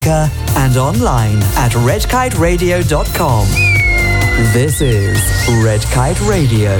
and online at redkiteradio.com. This is Red Kite Radio.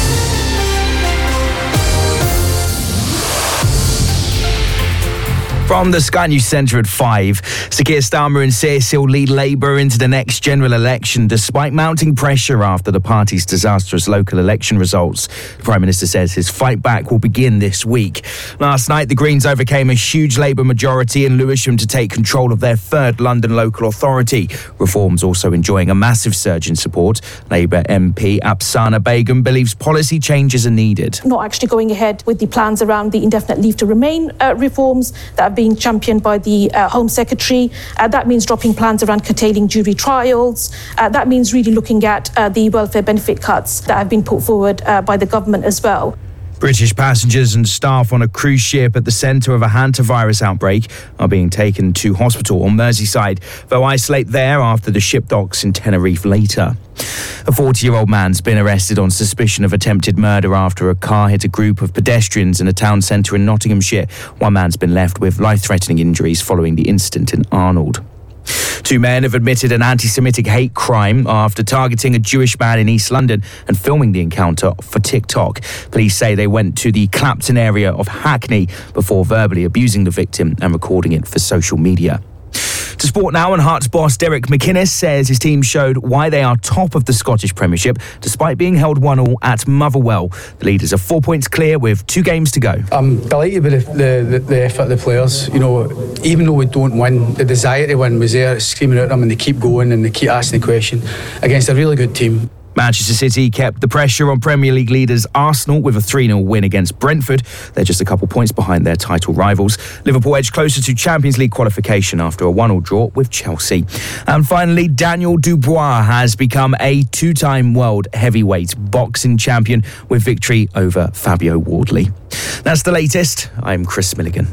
From the Sky News Centre at 5, Sir Keir Starmer insists he'll lead Labour into the next general election despite mounting pressure after the party's disastrous local election results. The Prime Minister says his fight back will begin this week. Last night, the Greens overcame a huge Labour majority in Lewisham to take control of their third London local authority. Reform's also enjoying a massive surge in support. Labour MP Apsana Begum believes policy changes are needed. Not actually going ahead with the plans around the indefinite leave to remain reforms that have been championed by the Home Secretary. That means dropping plans around curtailing jury trials. That means really looking at the welfare benefit cuts that have been put forward by the government as well. British passengers and staff on a cruise ship at the centre of a hantavirus outbreak are being taken to hospital on Merseyside. They'll isolate there after the ship docks in Tenerife later. A 40-year-old man's been arrested on suspicion of attempted murder after a car hit a group of pedestrians in a town centre in Nottinghamshire. One man's been left with life-threatening injuries following the incident in Arnold. Two men have admitted an anti-Semitic hate crime after targeting a Jewish man in East London and filming the encounter for TikTok. Police say they went to the Clapton area of Hackney before verbally abusing the victim and recording it for social media. To sport now, and Hearts boss Derek McInnes says his team showed why they are top of the Scottish Premiership despite being held 1-1 at Motherwell. The leaders are 4 points clear with 2 games to go. I'm delighted with the effort of the players. You know, even though we don't win, the desire to win was there, screaming at them, and they keep going and they keep asking the question against a really good team. Manchester City kept the pressure on Premier League leaders Arsenal with a 3-0 win against Brentford. They're just a couple points behind their title rivals. Liverpool edged closer to Champions League qualification after a 1-1 draw with Chelsea. And finally, Daniel Dubois has become a 2-time world heavyweight boxing champion with victory over Fabio Wardley. That's the latest. I'm Chris Milligan.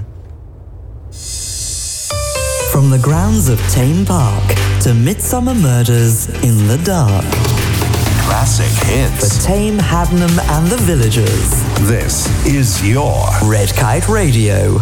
From the grounds of Tame Park to Midsummer Murders in the Dark. Classic hits. For Tame, Hadnam and the Villagers. This is your Red Kite Radio.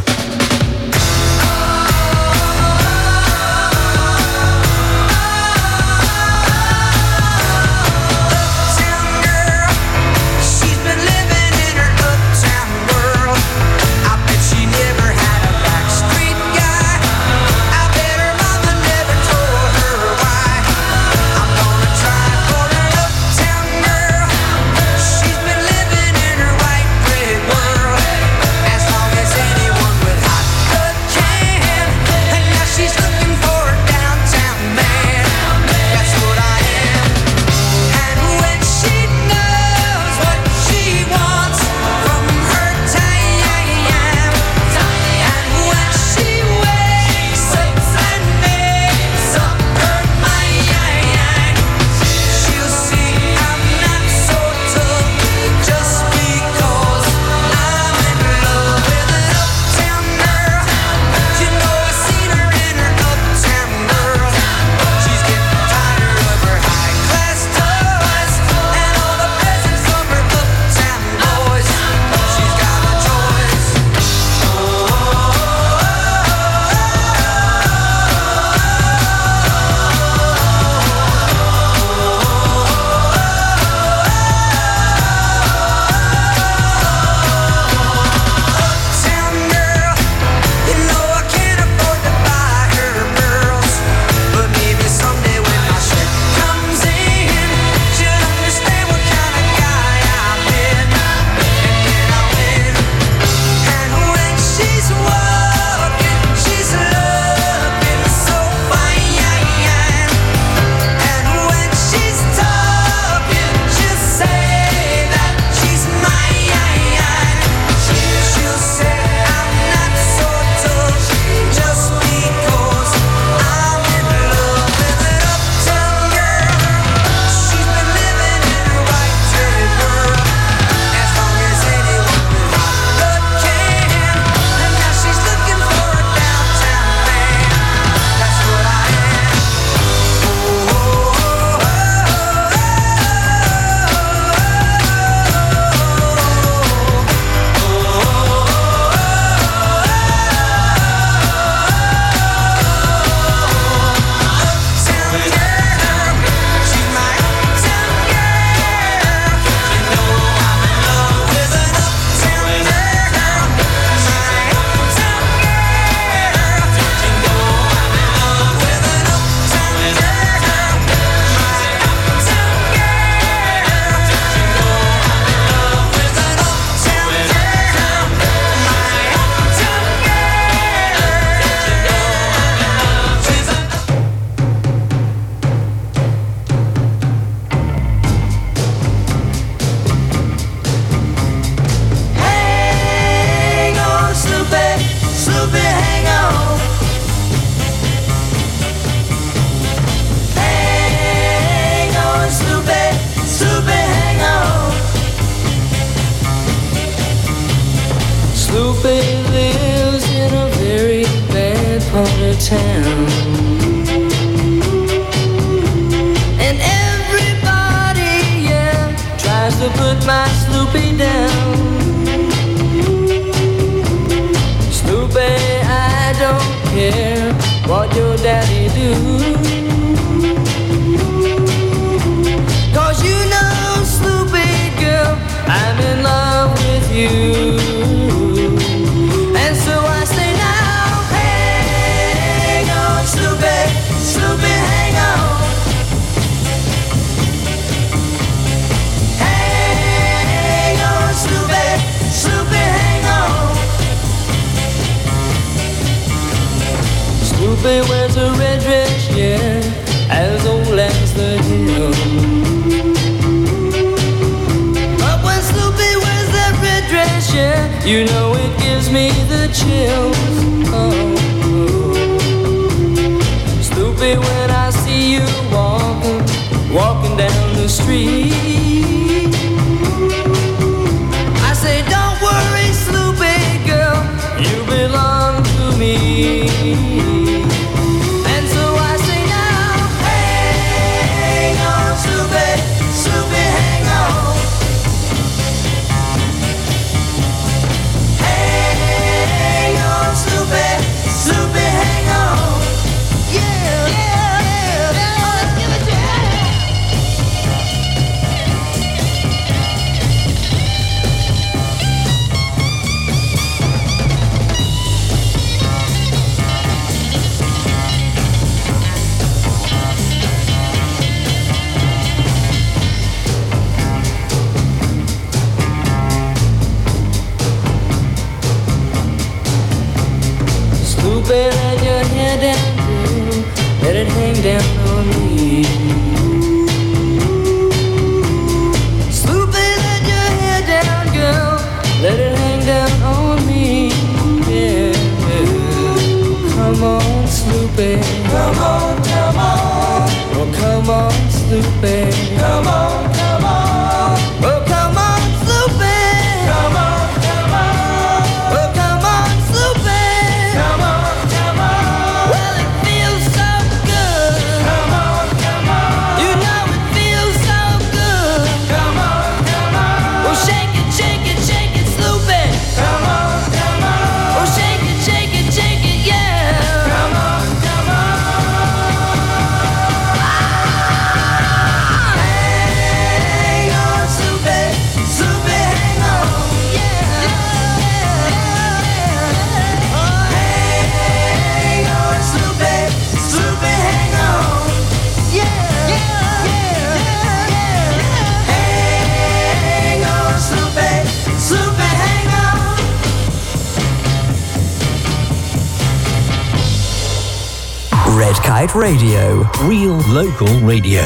town. And everybody, yeah, tries to put my Snoopy down. Snoopy, I don't care what your daddy do. 'Cause you know, Snoopy girl, I'm in love with you. And so I say now, hang on, Snoopy, Snoopy, hang on. Hang on, Snoopy, Snoopy, hang on. Snoopy wears a red dress, yeah, as old as the hill. But when Snoopy wears that red dress, yeah, you know it gives me the chills. Oh. Snoopy, when I see you walking down the street, I say, don't worry, Snoopy girl, you belong to me. And so I say now, hang on, Snoopy, Snoopy, hang on. Hang on, Snoopy, Snoopy, hang on. Yeah, yeah, yeah, yeah. Oh, let's give it to you. Snoopy, let your hair down, girl. Let it hang down on me. Snoopy, let your hair down, girl. Let it hang down on me. Yeah. Come on, Snoopy. Come on, come on. Oh, come on, Snoopy. Come on, come on. Oh, come on, Snoopy. Come on, come on. Oh, come on, Snoopy. Come on, come on. Well, it feels so good. Come on, come on. You know it feels so good. Come on, come on. Oh, shake it, shake it, shake it, Snoopy. Come on, come on. Oh, shake it, shake it, shake it, yeah. Come on, come on. Hang on, Snoopy, Snoopy, hang on. Yeah, yeah, yeah. Oh, hang on, Snoopy, Snoopy, hang on. Yeah, yeah, yeah, yeah. Hang on, Snoopy, Snoopy, hang on. Red Kite Radio. Real local radio.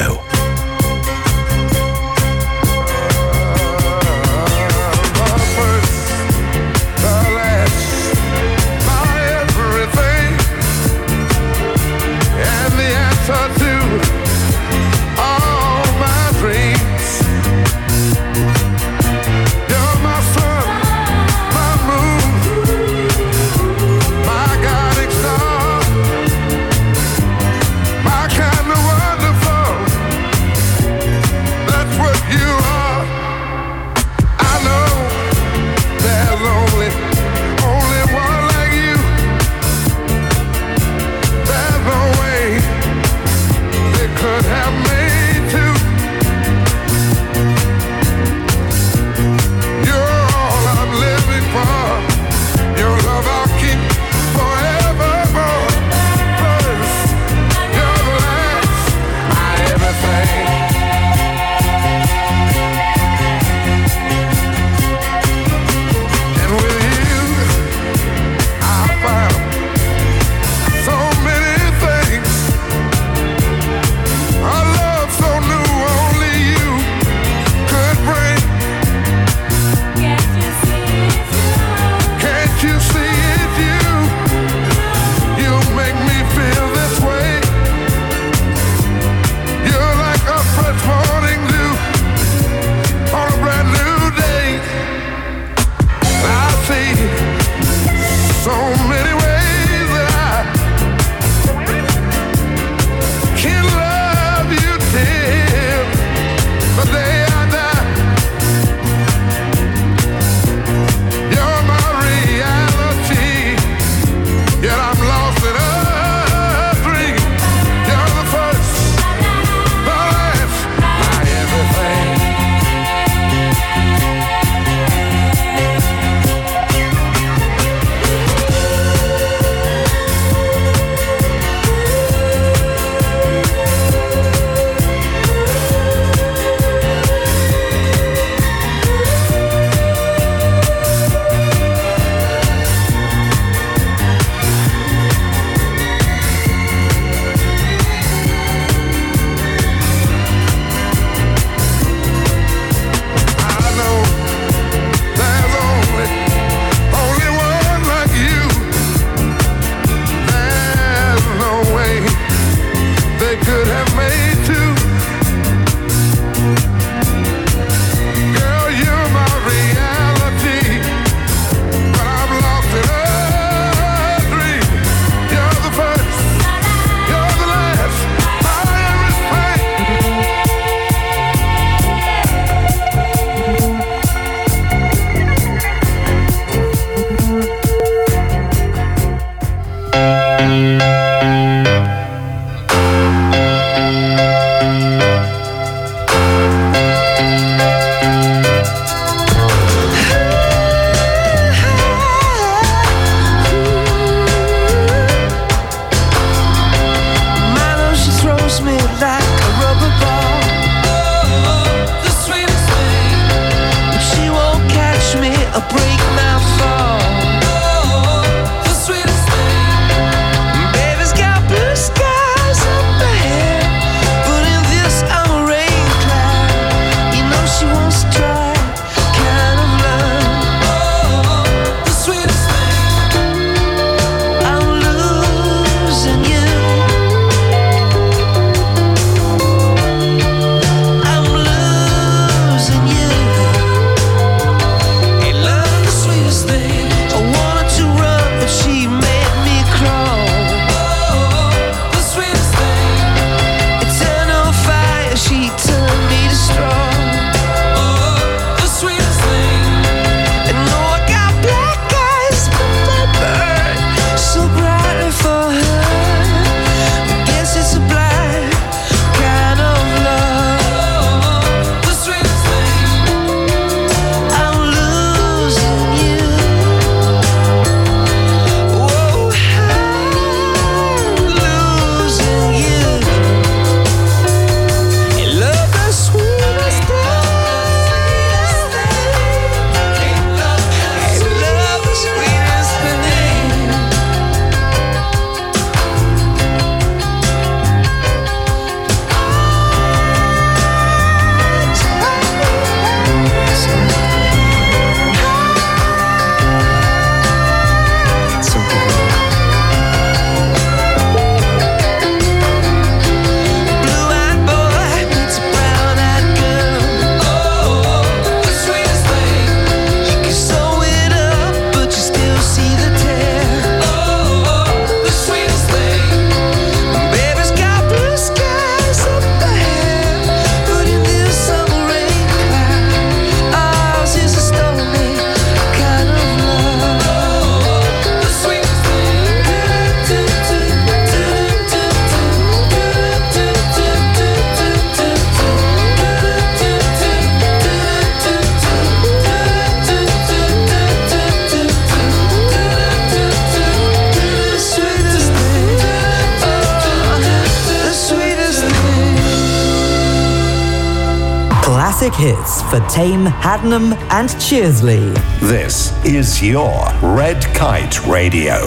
classic hits for Tame, Haddenham and Cheersley. This is your Red Kite Radio.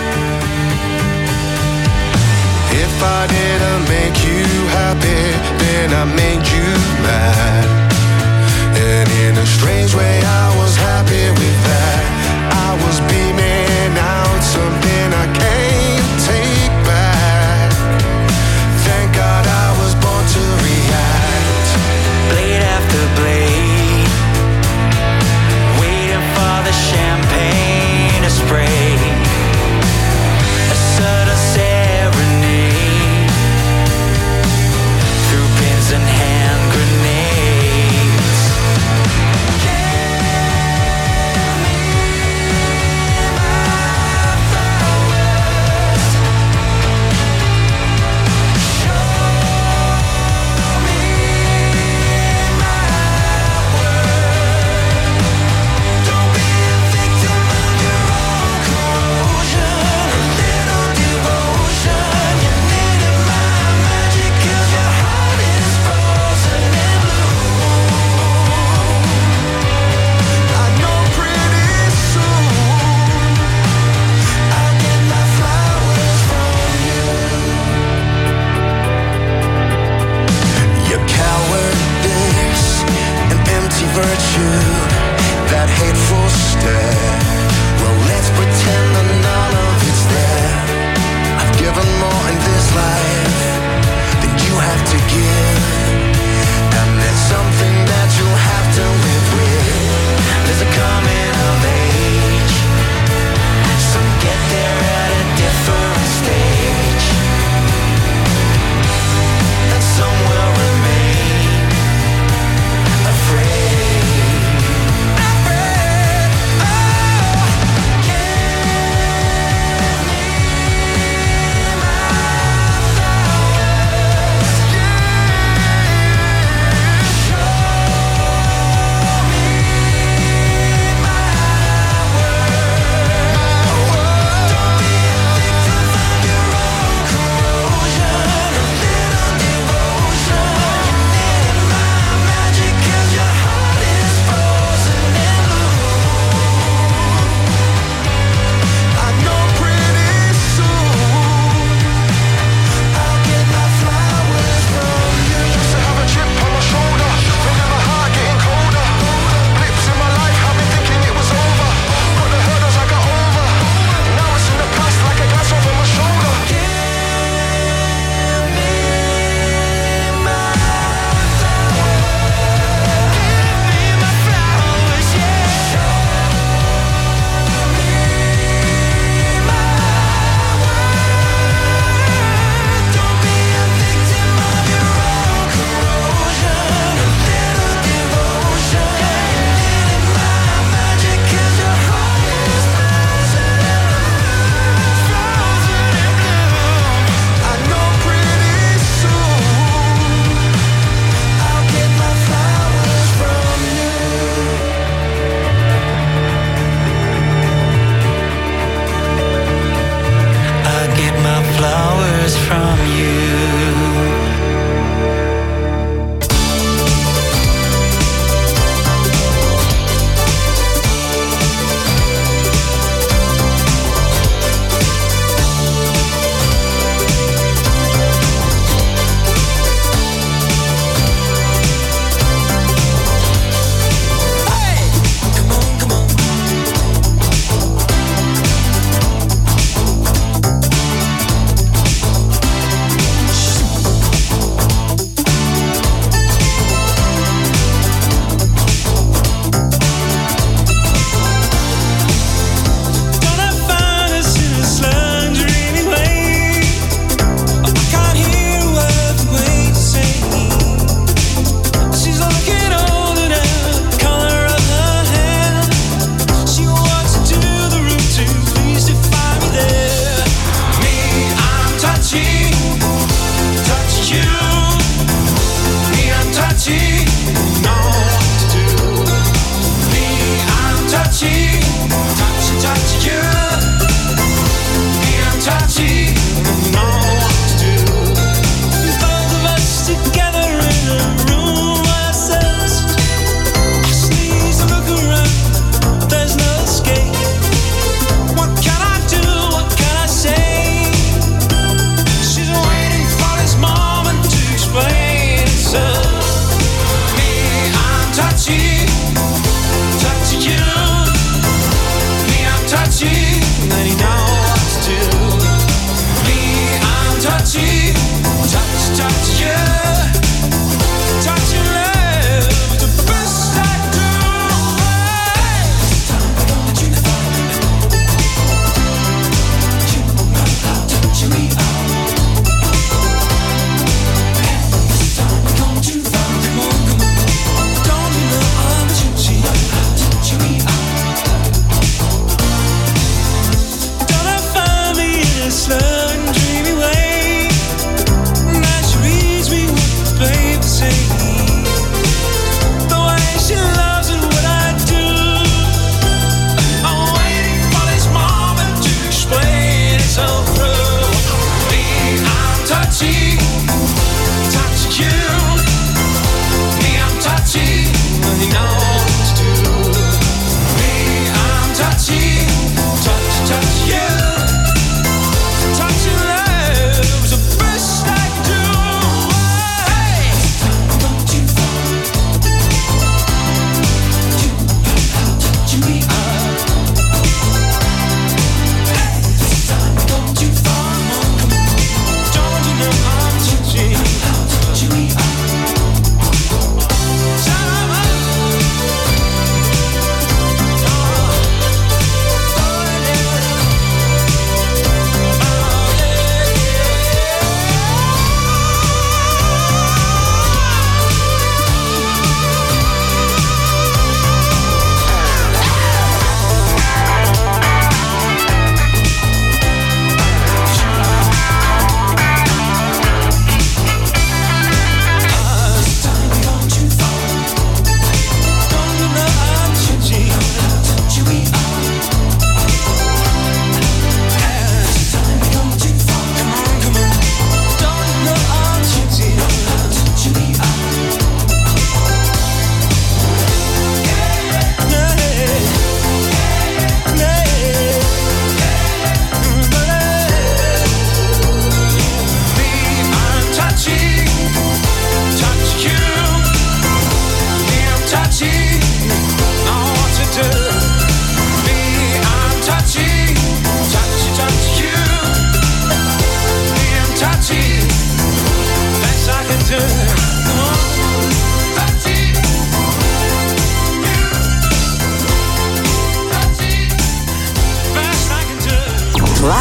If I didn't make you happy, then I made you mad. And in a strange way, I was happy with that. I was beaming out something I can't take back. Thank God I was born to react. Blade after blade, waiting for the champagne to spray. A subtle serenade through pins and hand grenades. Give me my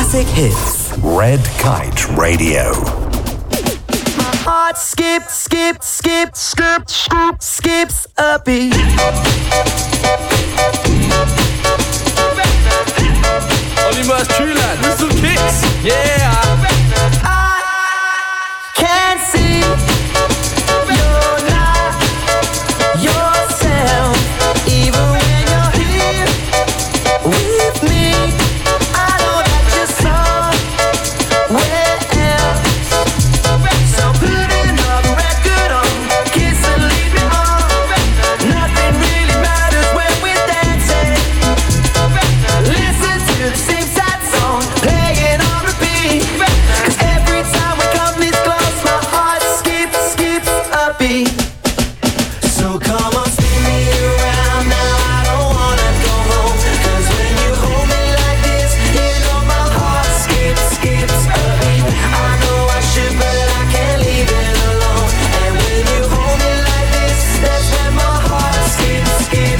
classic hits. Red Kite Radio. Heart skips a beat. Only Merce Trueland with some kicks. Yeah. I can't see you're not yourself, even when you're here with me. I know that you're somewhere else. So put another record on, kiss and leave me on. Nothing really matters when we're dancing. Listen to the same sad song, playing on repeat. 'Cause every time we come this close, my heart skips a beat. So come on, spin me around now. I don't wanna go home. 'Cause when you hold me like this, you know my heart skips a beat. I know I should, but I can't leave it alone. And when you hold me like this, that's when my heart skips a beat.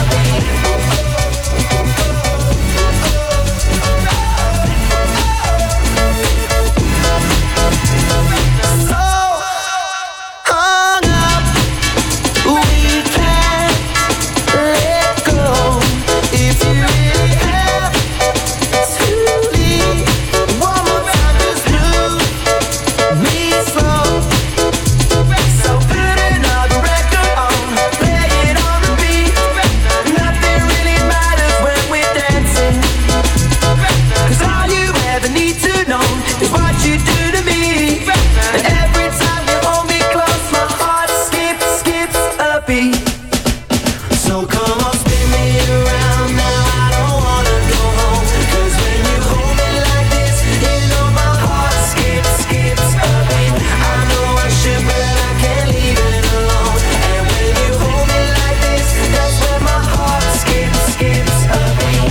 So hung up, we can't let go. If you really have to leave, one more time, just move me slow. So put another record on, play it on repeat. Nothing really matters when we're dancing. 'Cause all you ever need to know is what you do to me. And every time you hold me close, my heart skips a beat. So come on, spin me around now. I don't wanna go home. 'Cause when you hold me like this, you know my heart skips a beat. I know I should, but I can't leave it alone. And when you hold me like this, that's when my heart skips a beat.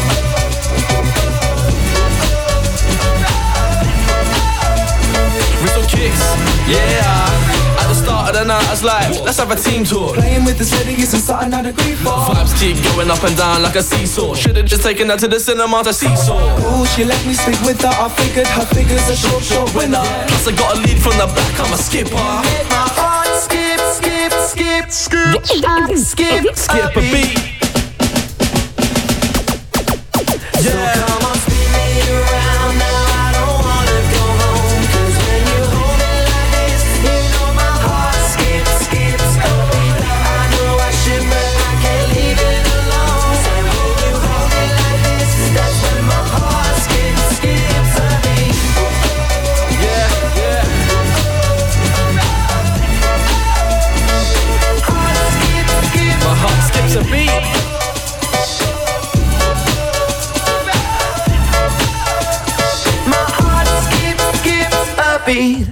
With some kicks. Yeah. At the start of the night, I was like, let's have a team talk. Playing with this lady isn't something I'd agree for. Vibes keep going up and down like a seesaw. Should've just taken her to the cinema to seesaw. Ooh, she let me sleep with her. I figured her figure's a short winner. Plus I got a lead from the back, I'm a skipper. Make my heart skip Skip a beat. So come on, spin me around now. I don't wanna go home. 'Cause when you hold me like this, you know my heart skips a beat. I know I should, but I can't leave it alone. And when you hold me like this, that's when my heart skips a beat. Yeah. My heart skips a beat. My heart skips a beat.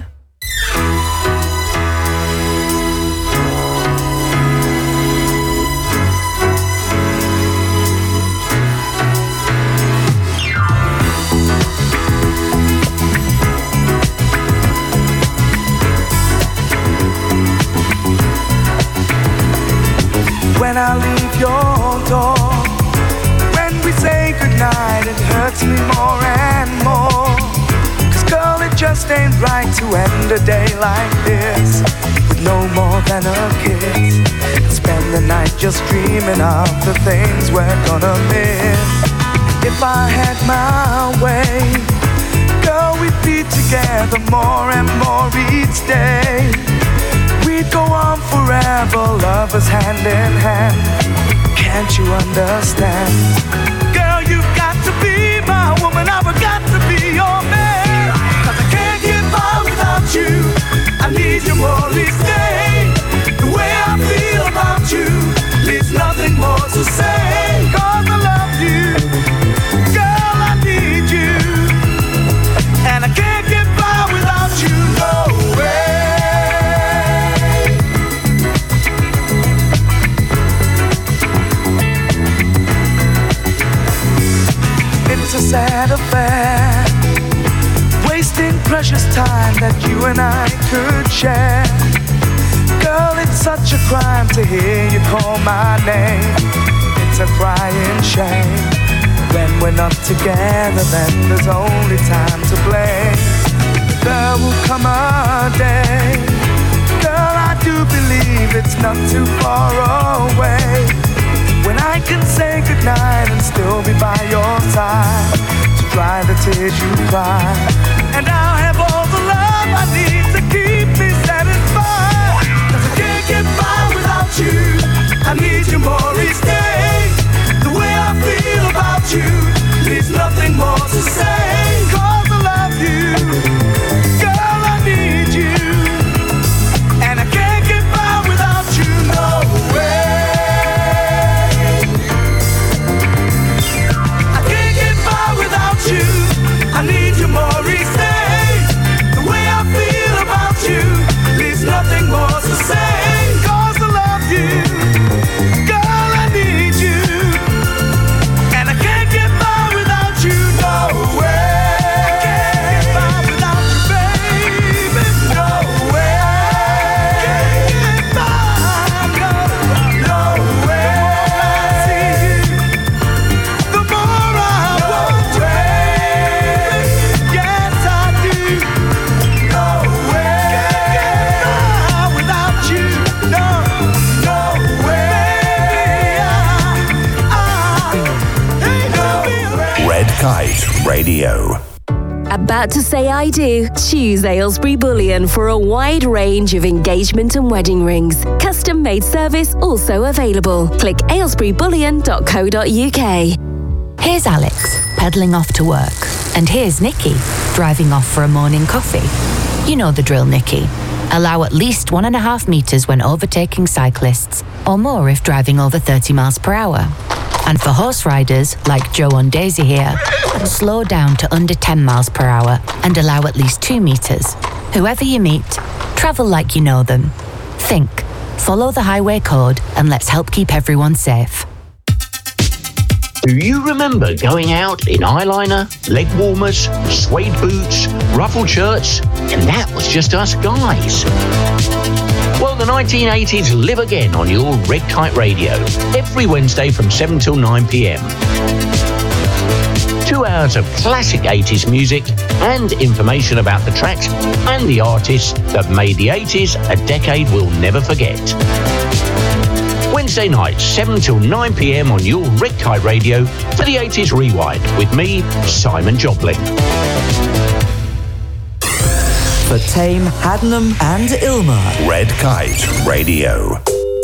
When I leave your door, when we say goodnight, it hurts me more and more. 'Cause girl, it just ain't right to end a day like this with no more than a kiss. Spend the night just dreaming of the things we're gonna miss. If I had my way, girl, we'd be together more and more each day. We'd go on forever, lovers hand in hand. Can't you understand? Girl, you've got to be my woman, I've got to be your man. 'Cause I can't get by without you. I need you more each day. The way I feel about you leaves nothing more to say. 'Cause I love you, girl, I need you. And I can't get by without you, no way. It's a sad affair, wasting precious time that you and I could share. Girl, it's such a crime to hear you call my name. It's a crying shame. When we're not together, then there's only time to blame. There will come a day, girl, I do believe it's not too far away, when I can say goodnight and still be by your side, to dry the tears you cry. And I'll have all the love I need to keep me satisfied. 'Cause I can't get by without you, I need you more each day. The way I feel about you leaves nothing more to say. 'Cause I love you, girl, I need you, and I can't get by without you, no way. I can't get by without you, I need you more each day. The way I feel about you leaves nothing more to say. 'Cause I love you, girl, I need you, and I can't get by without you, no way. I can't get by without you, baby, no way. Can't get by, no way. I see you, the more I want you, yes I do, no way. Can't get by without you, no way. Red Kite Radio. About to say I do? Choose Aylesbury Bullion for a wide range of engagement and wedding rings. Custom-made service also available. Click aylesburybullion.co.uk. Here's Alex, pedalling off to work. And here's Nikki, driving off for a morning coffee. You know the drill, Nikki. Allow at least 1.5 metres when overtaking cyclists, or more if driving over 30 miles per hour. And for horse riders, like Joe on Daisy here, slow down to under 10 miles per hour and allow at least 2 metres. Whoever you meet, travel like you know them. Think, follow the highway code, and let's help keep everyone safe. Do you remember going out in eyeliner, leg warmers, suede boots, ruffled shirts, and that was just us guys? Well, the 1980s live again on your Red Kite Radio, every Wednesday from 7 till 9 p.m. 2 hours of classic 80s music and information about the tracks and the artists that made the 80s a decade we'll never forget. Wednesday nights, 7 till 9 p.m. on your Red Kite Radio for the 80s Rewind with me, Simon Jobling. For Tame, Haddenham and Ilmer. Red Kite Radio.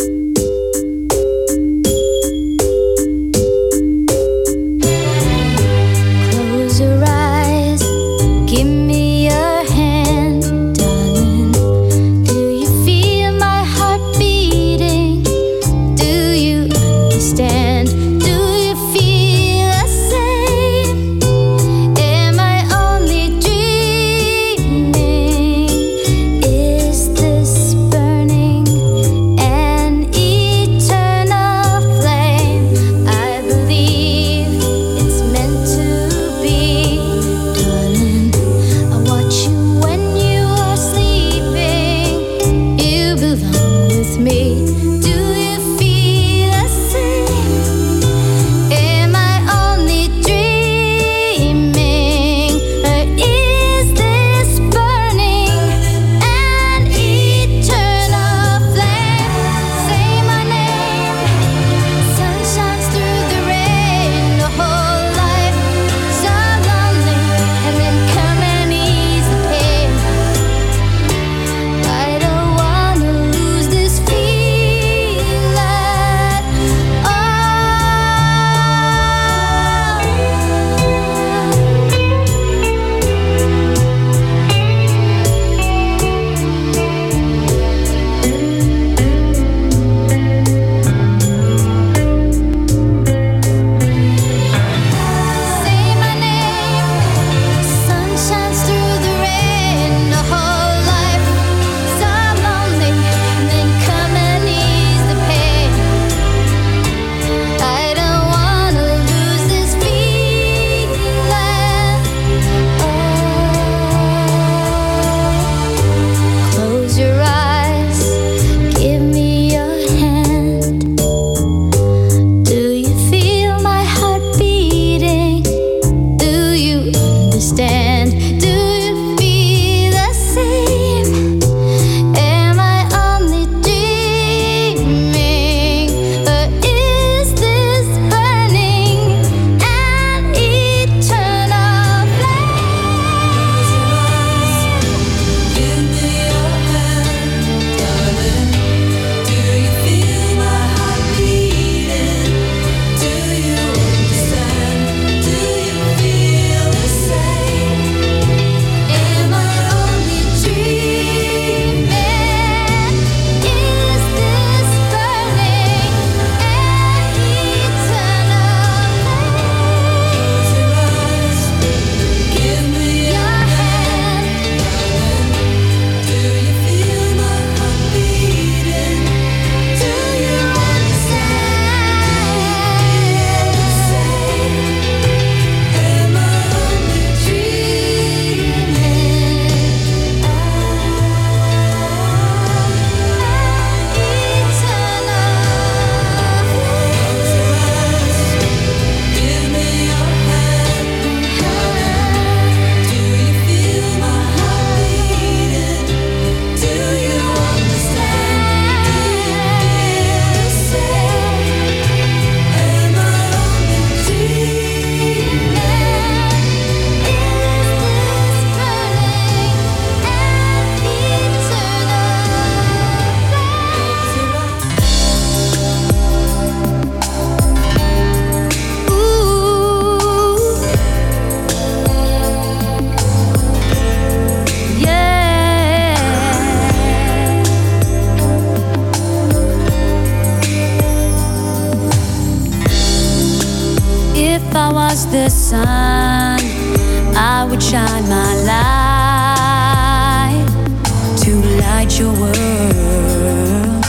Close your eyes, give me your hand, darling. Do you feel my heart beating? Do you understand? Do you feel the same? Am I only dreaming? Is this burning an eternal flame? I believe it's meant to be, darling. I watch you when you are sleeping. You belong with me. Do you feel the same? Am I only dreaming? Or is this burning an eternal flame? Say my name. Sun shines through the rain. The whole life so lonely, and then come and ease the pain. I don't wanna lose this feeling. was the sun, I would shine my light to light your world.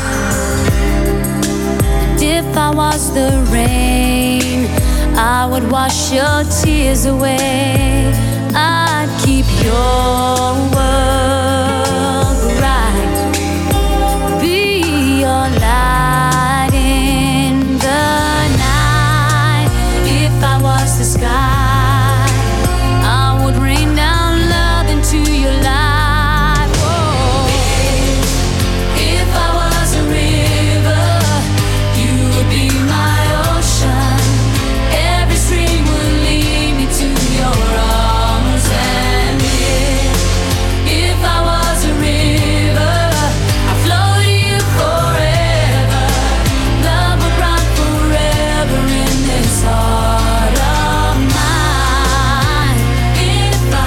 And if I was the rain, I would wash your tears away. I'd keep your world bright, be your light in the night. If I was the sky, I would rain down love into your life. Whoa. If I was a river, you would be my ocean. Every stream would lead me to your arms. And if I was a river, I'd flow to you forever. Love would run forever in this heart of mine. If I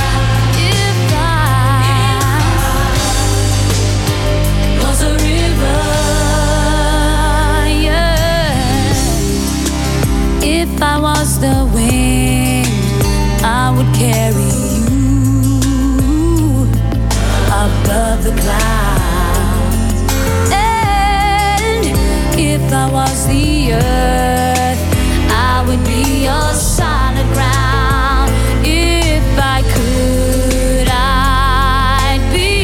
was a river, yeah. If I was the wind, I would carry you above the clouds. And if I was the earth, I would be your solid ground. If I could, I'd be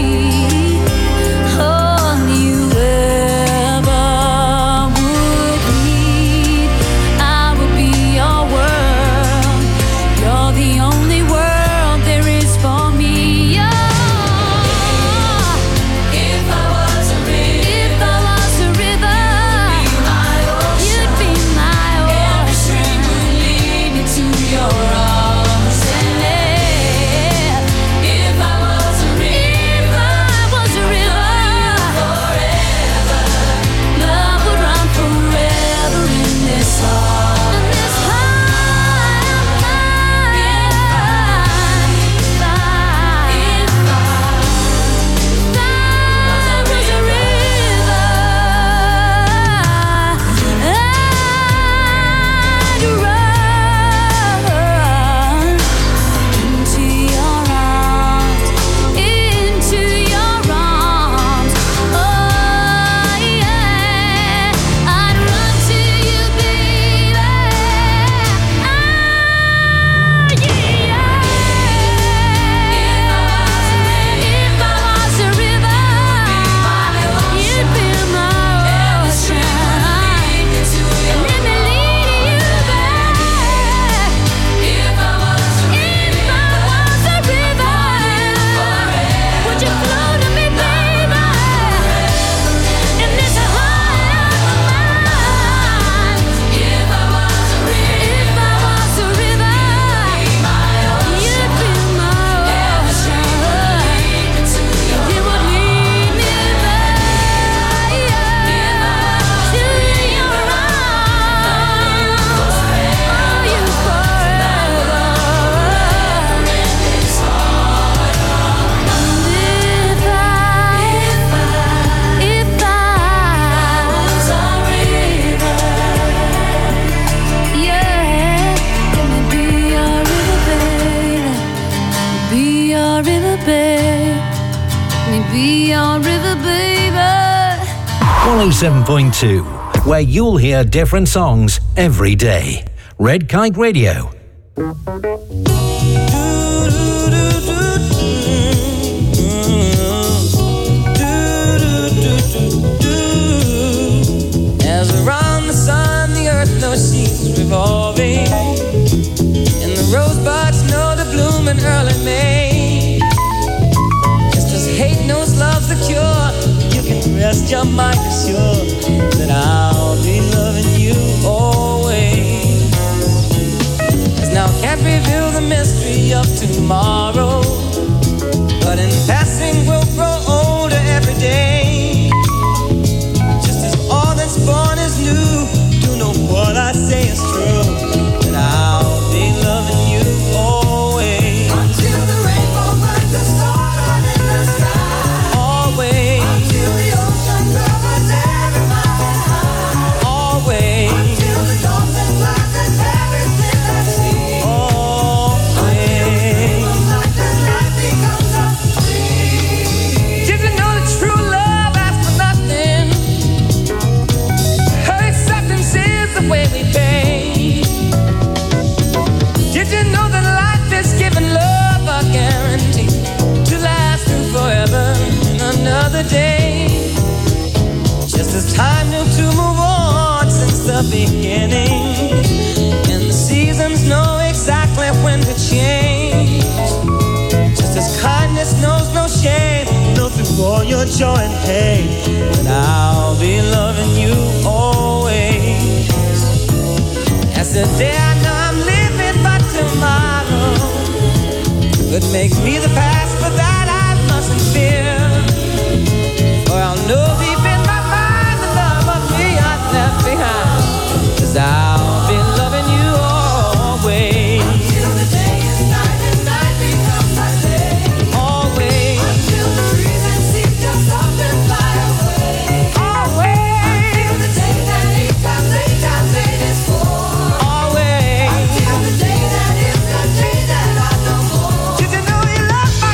all you ever would need. I would be your world. You're the only world there is for me. If I was a river, you'd be my ocean. Every stream would lead me to your arms. And if I was a river, forever, love would run forever in this heart. In this heart of mine. If I was a river, I'd run into your arms, into your arms. Oh yeah, I'd run to you, baby. Ah, yeah. If I was a river, you'd be my ocean. And let me lead you back. If I was a river, would you flow to me, baby? In this heart of mine. If I was a river, you'd be my ocean. You would lead me back to your arms. Oh, you forever. If I was a river, yeah, let me be your river, baby. Be your river, babe. Let me be your river, baby. 107.2, where you'll hear different songs every day. Red Kite Radio. As around the sun, the earth knows she's revolving, and the rosebuds know to bloom in early May. Just as hate knows love's the cure, you can rest your mind assured that I'll be loving you always. As now can't reveal the mystery of tomorrow, but in passing we'll grow older every day. Just as all that's born is new, do know what I say is true, that I'll be loving you always. Until the rainbow burns the stars in the sky. Always. Until the ocean covers every mountain high. Always. Until the dolphin flies and everything. another day. Just as time knew to move on since the beginning, and the seasons know exactly when to change. Just as kindness knows no shame, know through all your joy and pain, and I'll be loving you always. As the day I know I'm living, but tomorrow could make me the past, but that I mustn't fear. For I'll know deep in my mind the love of me I left behind, 'cause I'll be loving you always. Until the day is night and night becomes a day. Always. Until the reason seems to stop and fly away. Always. Until the day that 8 times 8 times 8 is 4. Always. Until the day that is the day that I know more. Did you know you love my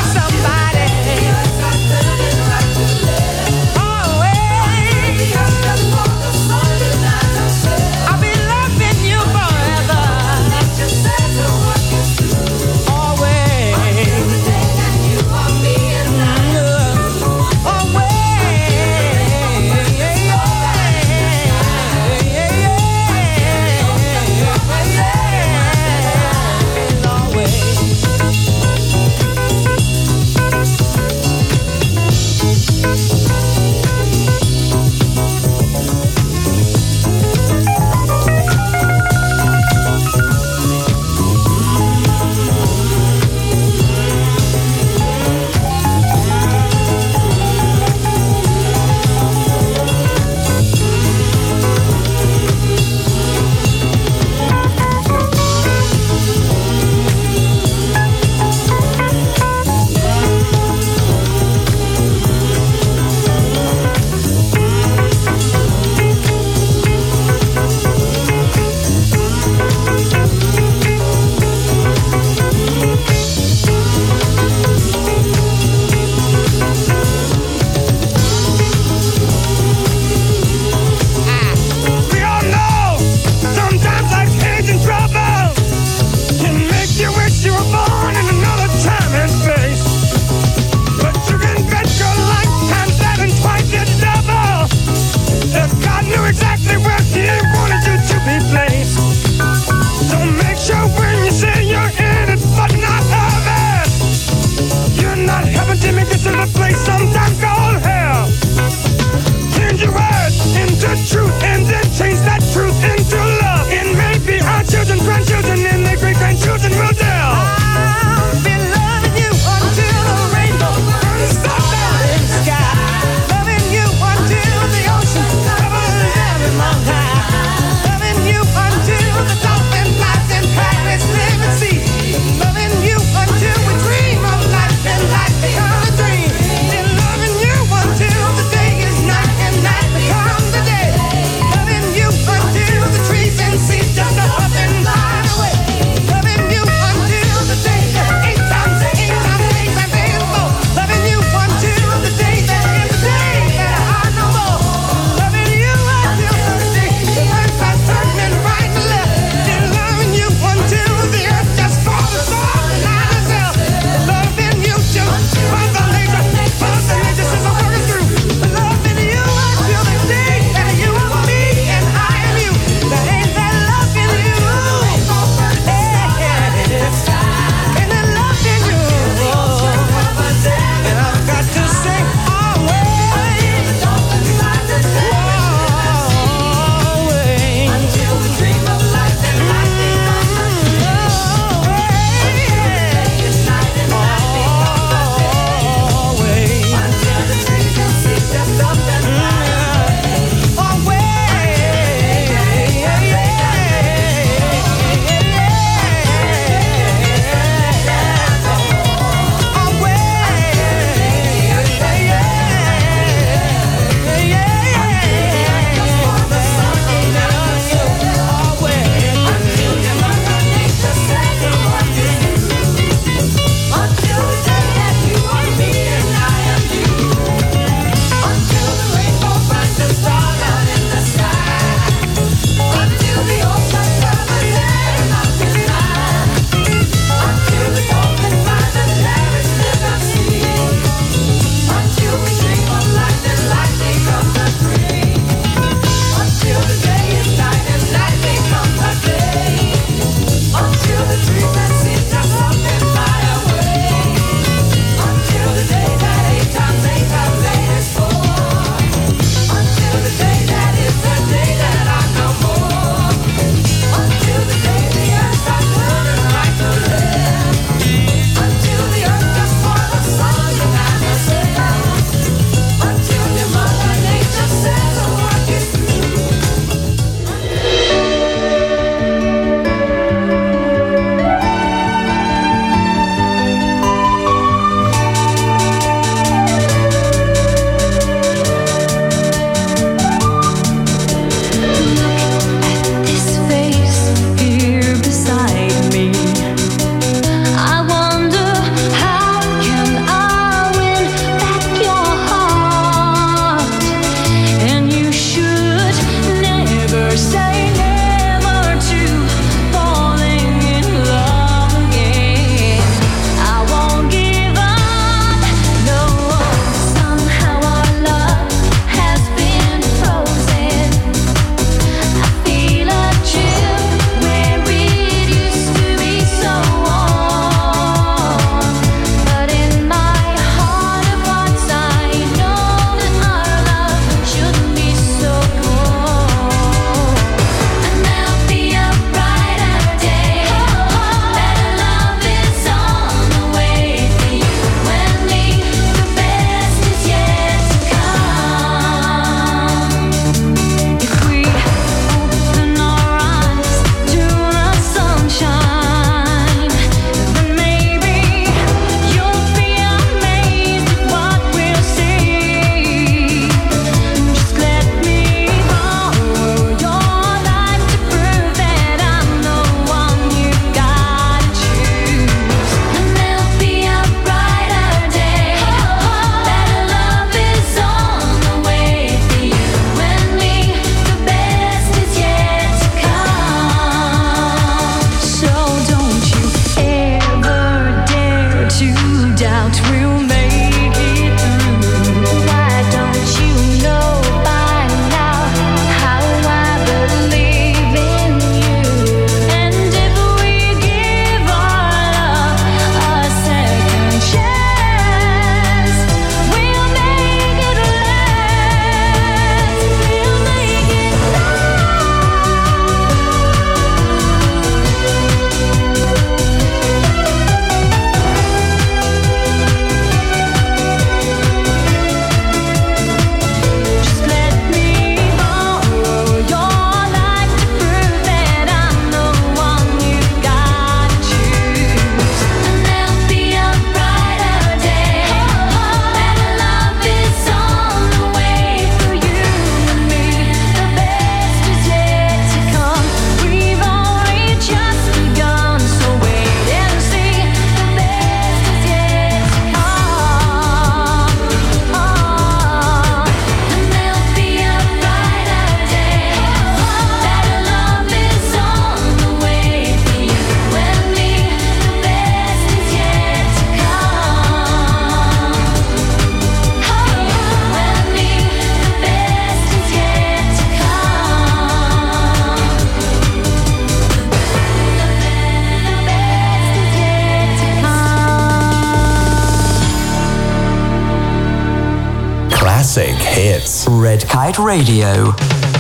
classic hits. Red Kite Radio.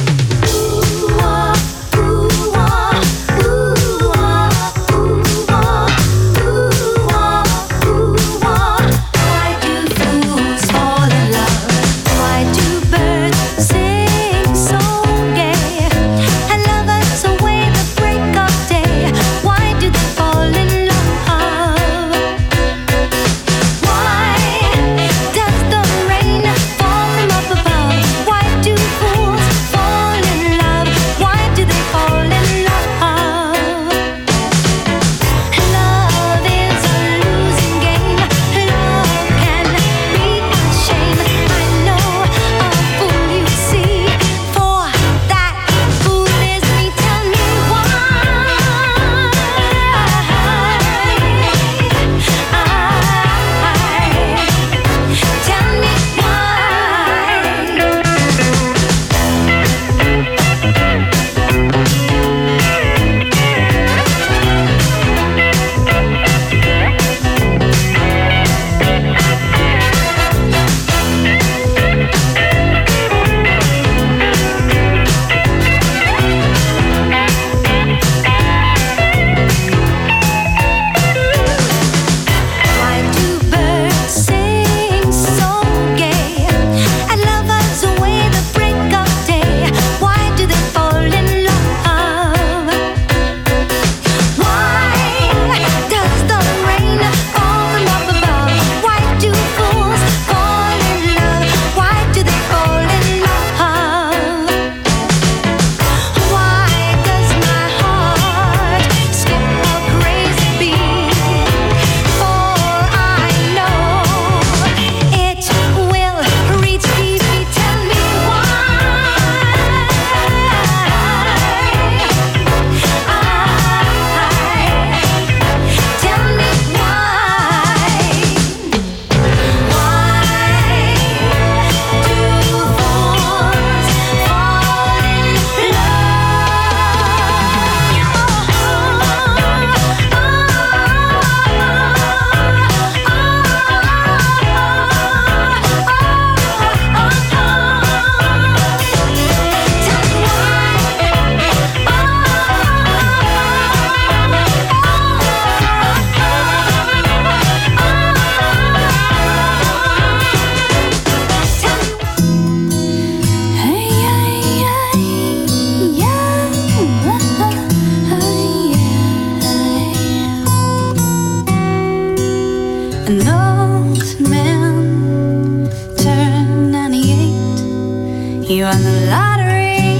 You won the lottery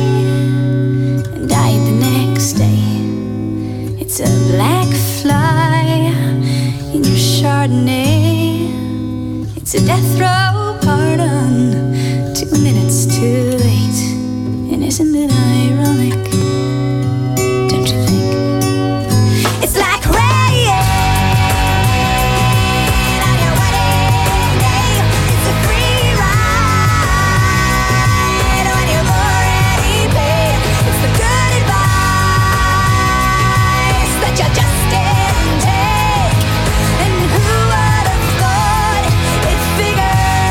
and died the next day. It's a black fly in your Chardonnay. It's a death row pardon, 2 minutes too late. And isn't it ironic? Don't you think? It's like rain on your wedding day. It's a free ride when you've already paid. It's the good advice that you just didn't take. And who would have thought it's bigger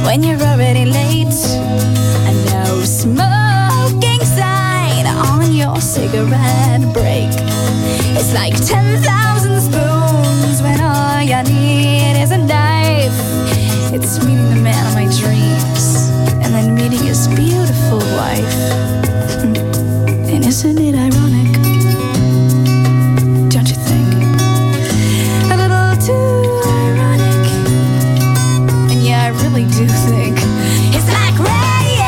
when you're already late. And no smoking sign on your cigarette break. It's like 10,000 spoons when all you need is a knife. It's meeting the man of my dreams and then meeting his beautiful wife. And isn't it ironic? Don't you think? A little too ironic. And yeah, I really do think it's like rain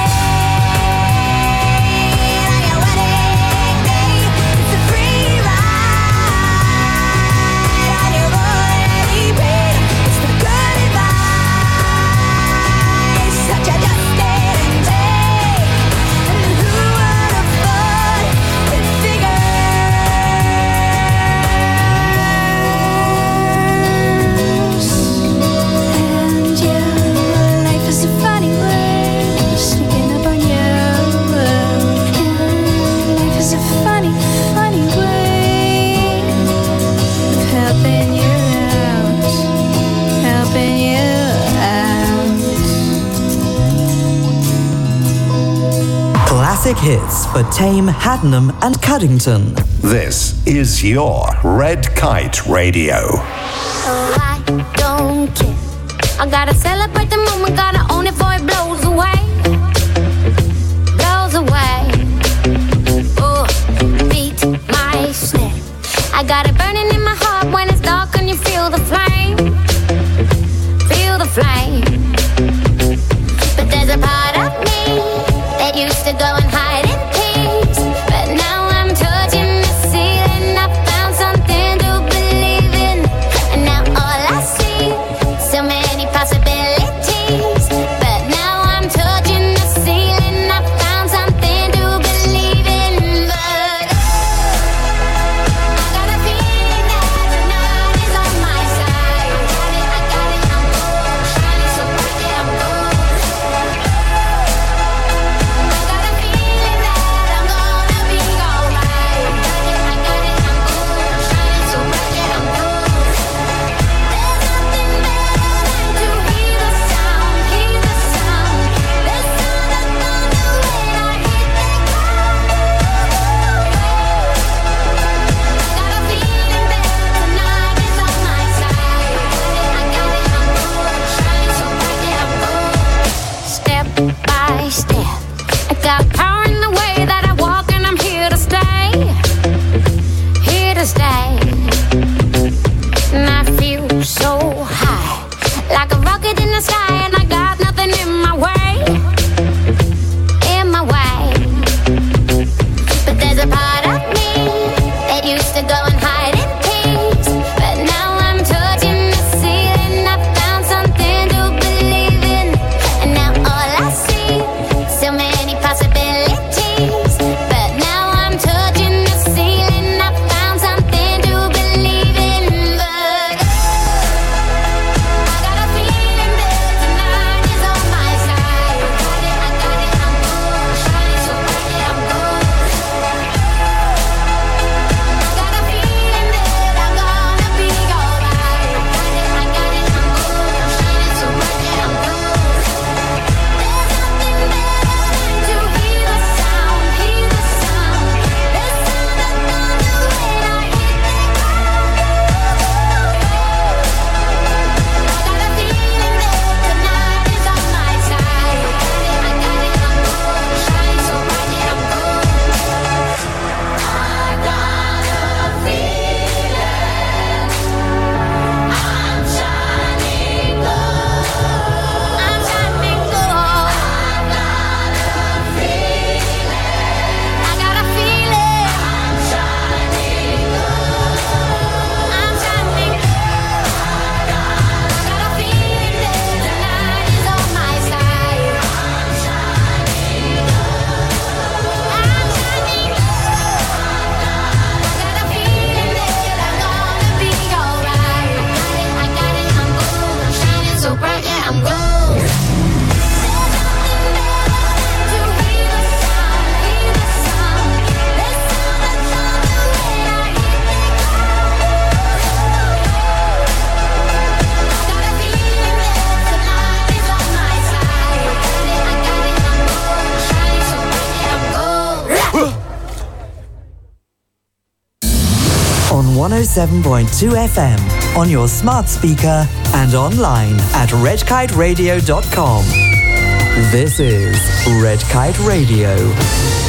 on your wedding day. It's a free ride on your morning bed. It's the good advice that you just didn't take. And who would have thought with figures? And yeah, life is a funny way sneaking up on you. Life is a funny, funny way of helping you out, helping you out. Classic hits for Tame, Haddenham and Cuddington. This is your Red Kite Radio. Oh, I don't care. I gotta celebrate the moment, gotta own it before it blows away. Blows away. Oh, beat my snare. I got it burning in my heart when it's dark and you feel the flame. Feel the flame. But there's a part of me that used to go and hide in peace. But now I'm touching the ceiling. I found something to believe in. And now all I see, so many possibilities. But now I'm touching the ceiling. I found something to believe in. But I got a feeling that tonight is on my side. I got it, I'm gold, shining so bright that I'm gold. I got a feeling that I'm gonna be alright. I got it, I'm gold, shining so bright that I'm gold. There's nothing better than to hear the sound, hear the sound. The sound of thunder when I hit the ground. Got a feeling that tonight is on my side. I got it, I'm gold, shining so bright that I'm gold. Step by step, I got power in the way that I walk, and I'm here to stay. Here to stay. And I feel so high, like a rocket in the sky, and I got nothing in my way. In my way. But there's a part of me that used to go and hide in peace. But now I'm touching the ceiling. I found something to believe in. And now all I see, so many possibilities. But now I'm touching the ceiling. I found something to believe in. But I got a feeling that 107.2 FM on your smart speaker and online at redkiteradio.com. This is Red Kite Radio.